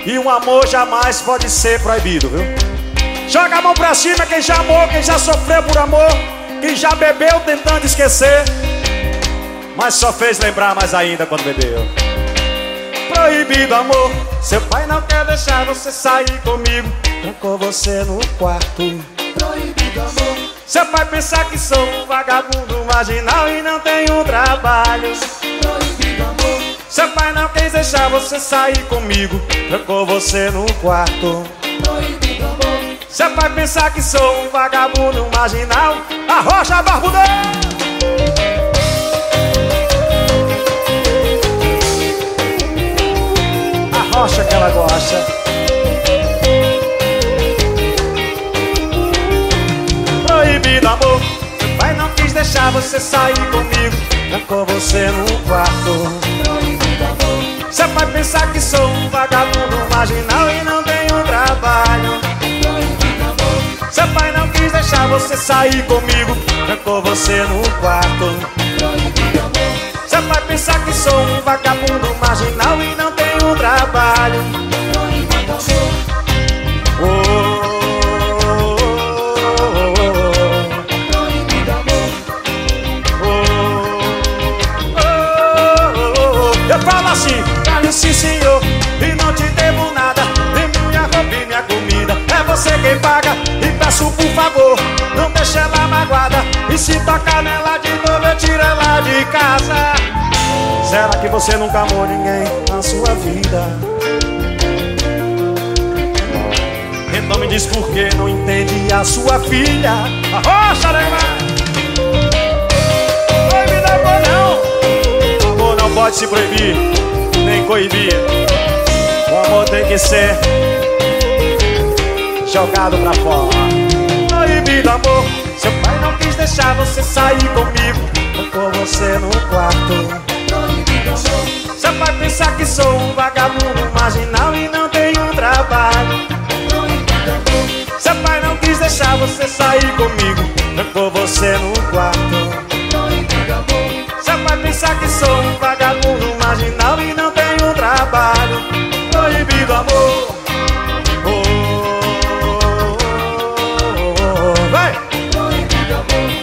E um amor jamais pode ser proibido, viu? Joga a mão pra cima quem já amou, quem já sofreu por amor, quem já bebeu tentando esquecer, mas só fez lembrar mais ainda quando bebeu. Proibido amor, seu pai não quer deixar você sair comigo, trancou você no quarto. Proibido amor, seu pai pensa que sou um vagabundo marginal e não tenho trabalho. Proibido amor, seu pai não quis deixar você sair comigo, trancou você no quarto. Proibido amor, seu pai pensa que sou um vagabundo marginal, arrocha barbudão. Arrocha que ela gosta. Proibido amor, seu pai não quis deixar você sair comigo, trancou você no quarto. Proibido amor, seu pai pensa que sou um vagabundo marginal e não tenho trabalho. Proibido amor, seu pai não quis deixar você sair comigo, trancou você no quarto. Proibido amor, seu pai pensa que sou um vagabundo marginal e não tenho trabalho. Proibido amor. Proibido amor. Eu falo assim, Carlos, sim senhor, e não te devo nada, nem minha roupa e minha comida, é você quem paga. E peço por favor, não deixe ela magoada, e se tocar nela de novo eu tiro ela de casa. Será que você nunca amou ninguém na sua vida? Então me diz por que não entende a sua filha. Arrocha, Neymar! Proibido amor não. Amor não pode se proibir, nem coibir. O amor tem que ser jogado pra fora. Proibido amor, seu pai não quis deixar você sair comigo, colocou você no quarto. Proibido amor, seu pai pensa que sou um vagabundo marginal e não tenho trabalho. Proibido amor, seu pai não quis deixar você sair comigo, trancou você no quarto. Proibido amor, seu pai pensa que sou um vagabundo marginal e não tenho trabalho. Proibido amor. Vai! Proibido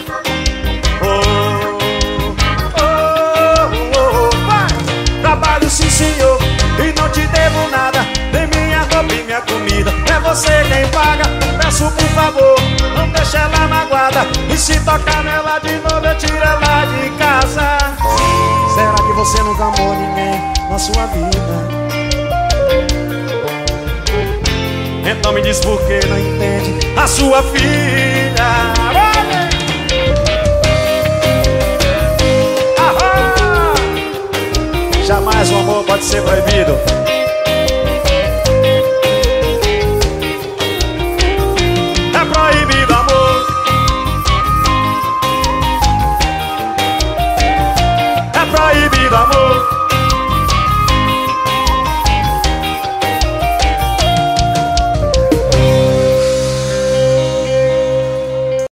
amor. Vai! Trabalho sim senhor, e não te devo nada, nem minha roupa e minha comida, é você quem paga. Peço por favor, não deixe ela magoada, e se tocar nela de novo eu tiro ela de casa. Será que você nunca amou ninguém na sua vida? Então me diz por que não entende a sua filha. Jamais o amor pode ser proibido.